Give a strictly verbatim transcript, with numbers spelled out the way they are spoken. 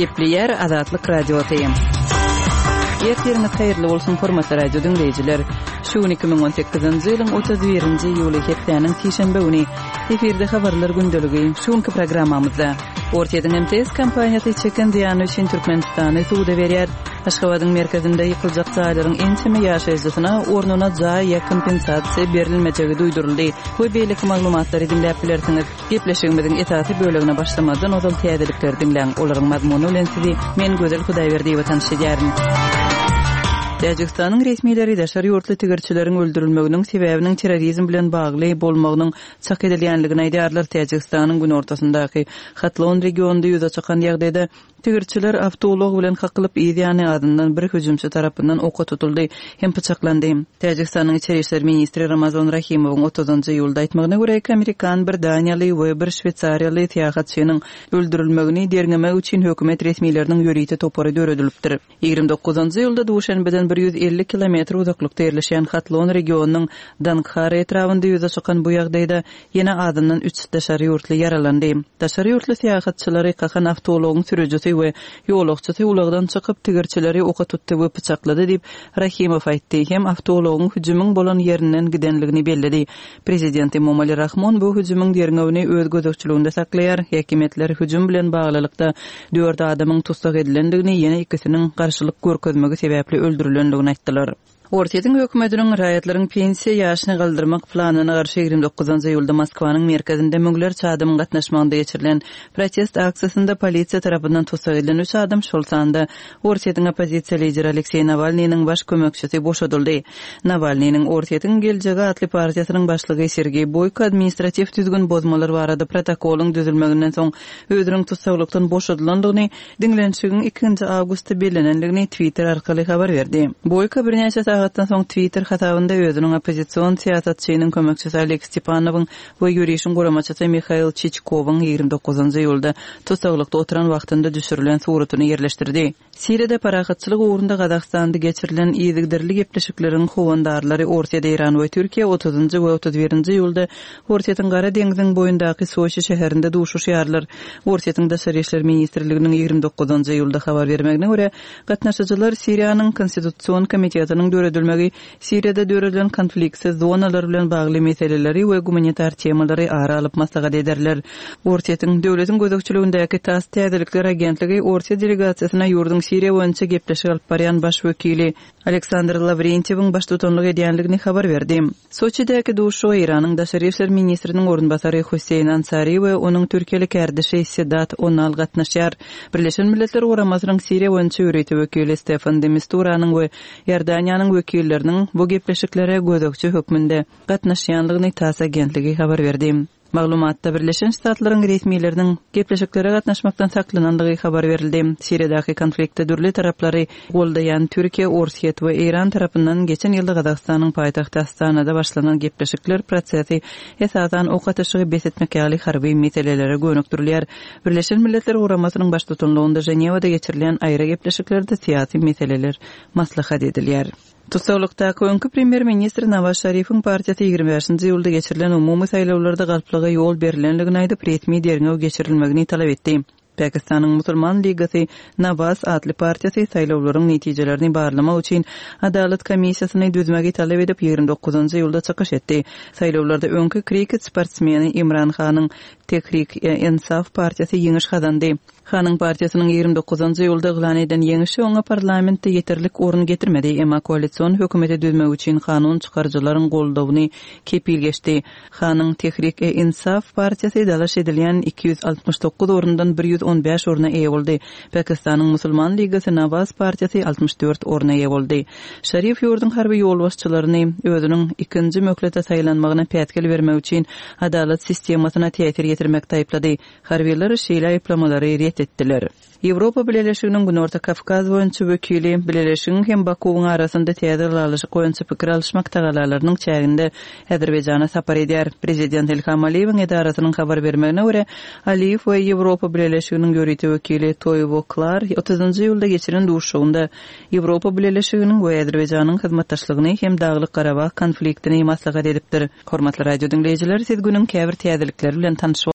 Gepleyer Azatlyk radiosyň. Ýerleriniz haýyrly bolsun hormatly radio dinleýijiler. Şu iki bin on sekizinji ýylyň otuz birinji ýuly hepdeniň şeýşembe güni efirde habarlar gündöligi şuňky programmamyzda Ortaýadan M T S kompaniýasy çeken diýany üçin Türkmenistany suwda berýär. Aşgabatyň merkezinde ýykyljak jaýlaryň ençeme ýaşaýjysyna ornuna jaý ýa kompensasiýa berilmejegi duýduruldy. Bu beýleki maglumatlary dinläp bilersiňiz. Gepleşigimiziň etapy bölegine başlamadan ozal täzelikleri dinleň. Olaryň mazmuny bilen sizi men Gözel Hudaýberdi we tanışdyryn. Tajikistanyň resmiýetleri daşary ýurtly tigirçileriň öldürilmeginiň sebäbiniň terrorizm bilen bagly bolmagynyň çak edilýänligini aýdýarlar. Tajikistanyň gün ortasyndaky Hatlon regionunda ýüze çykan ýagdaýda tigirçiler awtolog bilen hakylyp ýany adyndan bir hüjümçi tarapyndan oka tutuldy hem pyçaklandy. Tajikistanyň Içeri işler ministri Ramazan Rahimowyň otuzynjy ýylda aýtmagyna görä, Amerikan, Britaniýaly we bir Şwetsariýaly tiýahatçynyň öldürilmegini derňemek üçin hökümet resmiýetleriniň ýörüýte topary döredilipdir. ýygrimi dokuzynjy ýylda duşanbeden bir ýüz elli kilometr uzaklykda ýerleşen Hatlon regionunyň Dankhar etrafynda ýüze çykan bu ýagdaýda ýene adyndan üç daşary ýurtly yaralandy. Daşary ýurtly tiýahatçylary kakan awtologyň sürüjüsi we ýolagçysy ulagdan çykyp tigirçileri oka tutdy we pyçaklady diýip Rahimow aýtdy. Hem awtologyň hüjümüň bolan ýerinden gidenligini bellidi. Prezident Emomali Rahmon bu hüjümüň derňewini öz gözegçiliginde saklaýar. Häkimetler hüjüm bilen baglylykda dört adamyň tutsak edilendigini, ýene ikisiniň garşylyk görkezmegi sebäpli öldürilendigini aýtdylar. Ortaýadan hökümetiniň raýatlaryň pensiýa ýaşyny galdyrmak planyna garşy ýygrimi dokuzynjy ýylda Moskwanyň merkezinde mögler çadymyň gatnaşmagynda geçirilen protest aksiýasynda polisiýa tarapyndan tutsak edilen üç adam şol sanda Ortaýadan opozisiýa lideri Aleksey Navalnyň baş kömekçisi boşadyldy. Navalnyň Ortaýadan geljegi atly partiýasynyň başlygy Sergey Boyko administrativ düzgün bozmalar barada protokoluň düzülmeginden soň özüniň tutsaklykdan boşadylandygyny dinlenşigiň ikinji awgustda bellenenligini Twitter arkaly habar berdi. Boyko bir näçe Hatta soň Twitter hasabynda özüniň opozisiýon siýasatçynyň kömekçisi Aleks Stepanowyň we ýürüýüşiň guramaçysy Mikhail Chichkowyň ýygrimi dokuzynjy ýylda tutsaklikda oturan wagtynda düşürilen suratyny ýerleşdirdi. Siriýede parahatçylyk ugrunda Gazakstanda geçirilen ýyzygdirli gepleşikleriň howandarlary Ortaýa, Iran we Türkiýe otuzynjy we otuz birinji ýylda Ortaýadan Gara deňiziň boýundaky Soçi şäherinde duşuş ýarlar. Ortaýadan Daşary işler ministrliginiň ýygrimi dokuzynjy ýylda habar bermegine görä, gatnaşyjylar Siriýanyň konstitusiýon komitetynyň döredilmegi, Siriýada döredilen konfliktsiz zonalar bilen bagly meseleleri we gumanitar temalary ara alyp maslahat ederler. Ortaýadan döwletiň gözegçiligindäki T A S täzelikler agentligi Ortaýa delegasiýasyna ýurdun Siriýa boýunça gepleşik alyp barýan baş wekili Aleksandr Lavrentiewiň baş tutanlyk edýänligini habar berdi. Soçidäki duşu Iranyň Daşary işler ministriniň orunbasary Hüseýn Ansary we onuň türkiýelik erdişi Sedat Onal gatnaşýar. Birleşen Milletler Guramasynyň Siriýa boýunça ýörüýte wekili Stefan de Misturanyň we Ýerdaniýanyň wekilleriniň bu gepleşiklere gözegçi hökmünde gatnaşýanlygyny T A S agentligi habar berdi. Maglumatda Birleşen Ştatlaryň resmiýetleriniň gepleşiklere gatnaşmakdan saklananlygy habar berildi. Siriýadaky konfliktde dürli taraplary goldaýan Türkiýe, Ortaýa we Iran tarapyndan geçen ýylda Gazakstanyň paýtagty Astanada başlanan gepleşikler prosesi esasan okatyşygy besetmek ýaly harby meselelere gönükdirilýär. Birleşen Milletler Guramasynyň baş tutanlygynda Jenewada geçirilen aýra gepleşiklerde siýasy meseleler maslahat edilýär. Tutsaklikda öňkü premier ministr Nawaz Şerifiň partiýasy ýygrimi beşinji ýylda geçirilen umumy saýlawlarda galplyga ýol berilenligini aýdyp resmi derňew geçirilmegini talap etdi. Pakistanyň Musulman Ligasy Nawaz adly partiýasy saýlawlaryň netijelerini barlamak üçin Adalet komissiýasyny düzmegi talap edip ýygrimi dokuzynjy ýylda çykyş etdi. Saýlawlarda öňkü kriket sportsmeni Imran Khanyň Tehrik-e-Insaf partiýasy ýeňiş kazandy. Khanyň partiýasynyň ýygrimi dokuzynjy ýylda eglan eden ýeňişi oňa parlamentde ýeterlik orun getirmedi. Emma koalisiýon hökümeti düzmek üçin kanun çykarjylaryň goldawyny kepil geçdi. Khanyň Tehrik-e-Insaf partiýasy dalaş edilýän iki ýüz altymyş dokuz orundan bir ýüz on beş oruna eýe boldy. Pakistanyň Musulman Ligasy Nawaz partiýasy altymyş dört oruna eýe boldy. Şerif ýurdun harby ýol başçylaryny özüniň ikinji möklete saýlanmagyna pätkil bermek üçin adalet sistemasyna täsir ýetirmekde aýplady. Harbylar şeýle aýplamалary ret etdiler. Ýewropa Birleşiginiň Günorta Kafkaz boýunça wekili Birleşigiň hem Bakuwyň arasynda täze alyşy boýunça pikir alşmak tagalarynyň çäginde Azerbaýjana sapar edýär. Prezident Ilham Aliýewiň edarasynyň habar bermegine görä, Aliýew we Ýewropa Birleşiginiň ýörüýte wekili Toývo Klar otuzynjy ýylda geçiren duşugynda Ýewropa Birleşiginiň we Azerbaýjanyň hyzmatdaşlygyny hem Daglyk Garabag konfliktini maslahat edipdir. Hormatly radio dinleýijiler, siz günüň käbir täzelikleri bilen tanış